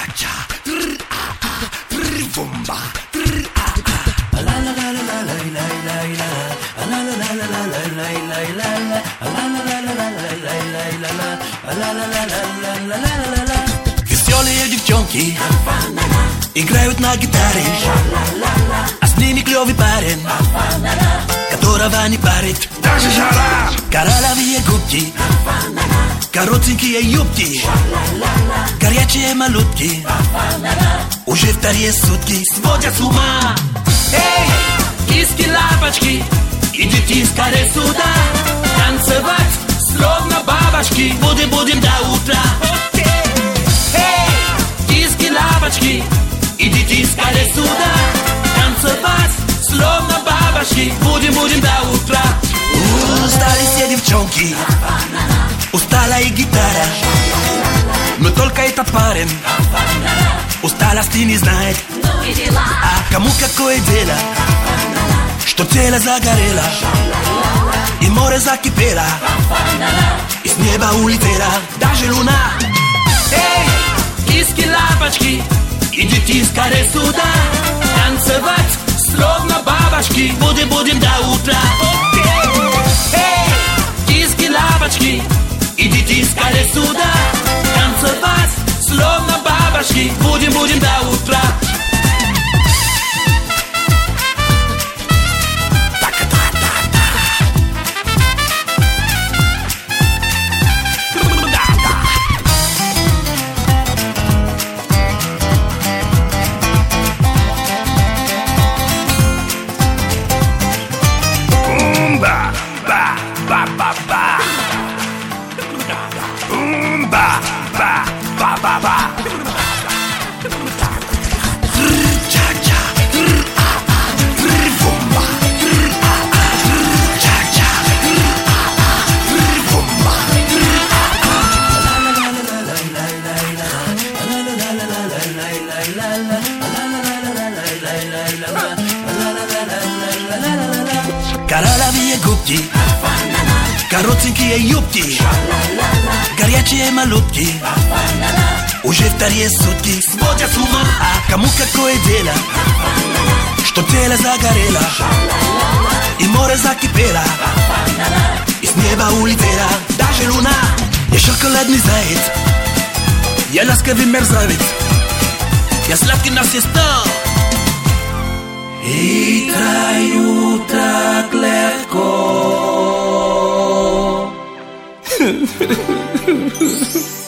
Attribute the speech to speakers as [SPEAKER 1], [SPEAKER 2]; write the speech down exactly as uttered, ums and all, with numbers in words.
[SPEAKER 1] Веселые девчонки играют на гитаре, а с ними клёвый парень, которого не парит даже жара. Коралловые губки, коротенькие юбки, горячие малютки уже вторые сутки сводят с ума. Эй, киски-лапочки, идите скорее сюда, танцевать словно бабочки будем, будем до утра. Эй, киски-лапочки, идите скорее сюда, танцевать словно бабочки будем, будем до утра. Устали все девчонки, устала и гитара, но только этот парень усталости не знает. А кому какое дело, что тело загорело и море закипело, и с неба улетела даже луна. Эй, киски-лапочки, идите скорее сюда, танцевать словно бабочки будем, будем до утра. Эй, киски-лапочки, идите скорее сюда, танцевать словно бабочки будем, будем до утра. Коралловые губки, коротенькие юбки, горячие малютки уже вторые сутки сводят с ума. А кому какое дело, что тело загорело и море закипело, и с неба улетела даже луна. Я шоколадный заяц, я ласковый мерзавец, я сладкий насесто и траю так легко.